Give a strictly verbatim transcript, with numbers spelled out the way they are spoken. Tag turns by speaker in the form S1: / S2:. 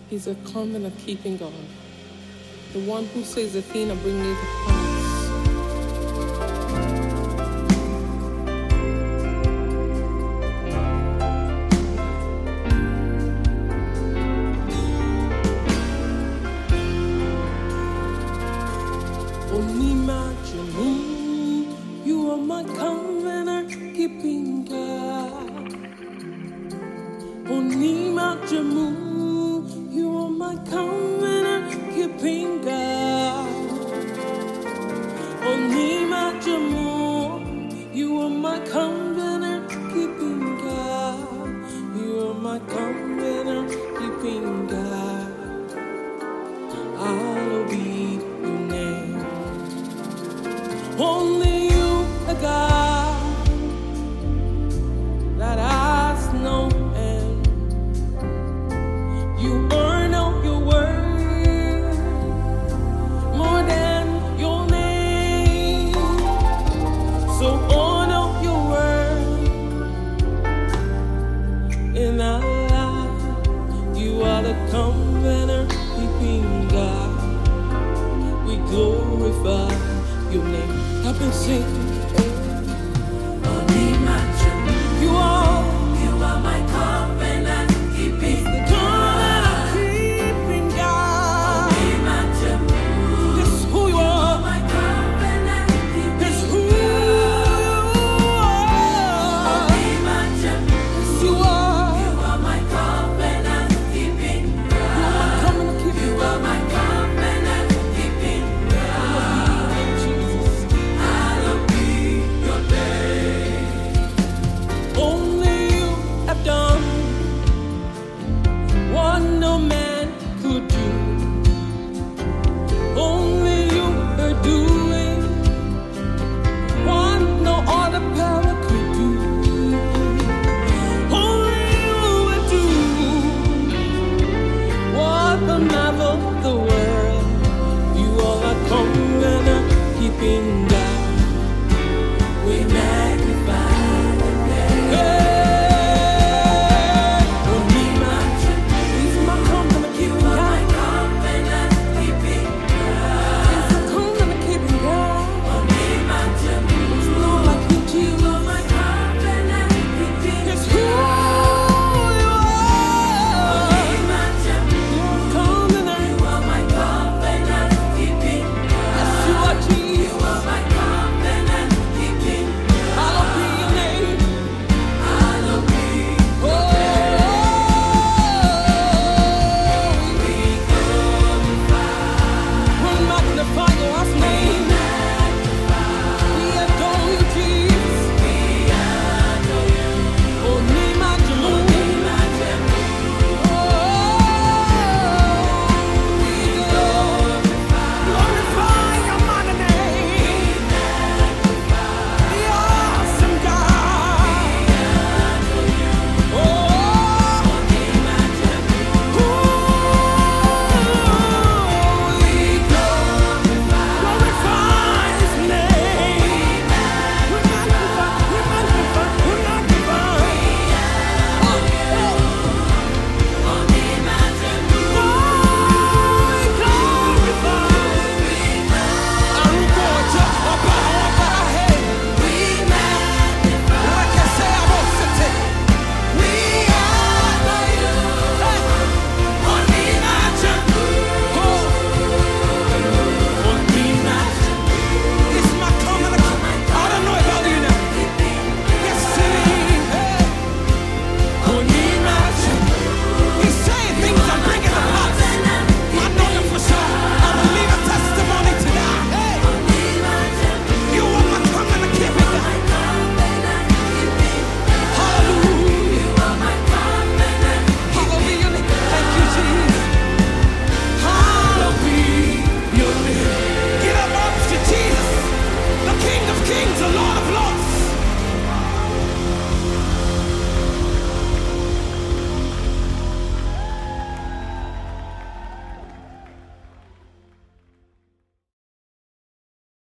S1: He's a covenant keeping God. The one who says a thing and bring it to pass. Onimajemu, you are my covenant keeping God. Onimajemu, you are my covenant keeping God. Onimajemu, you are my covenant keeping God. You are my covenant keeping God. I'll be your name. Only you, a God that has no end. You earn out your word more than your name. So honor your word in our life. You are the covenant keeping God. We glorify your name. I've been singing.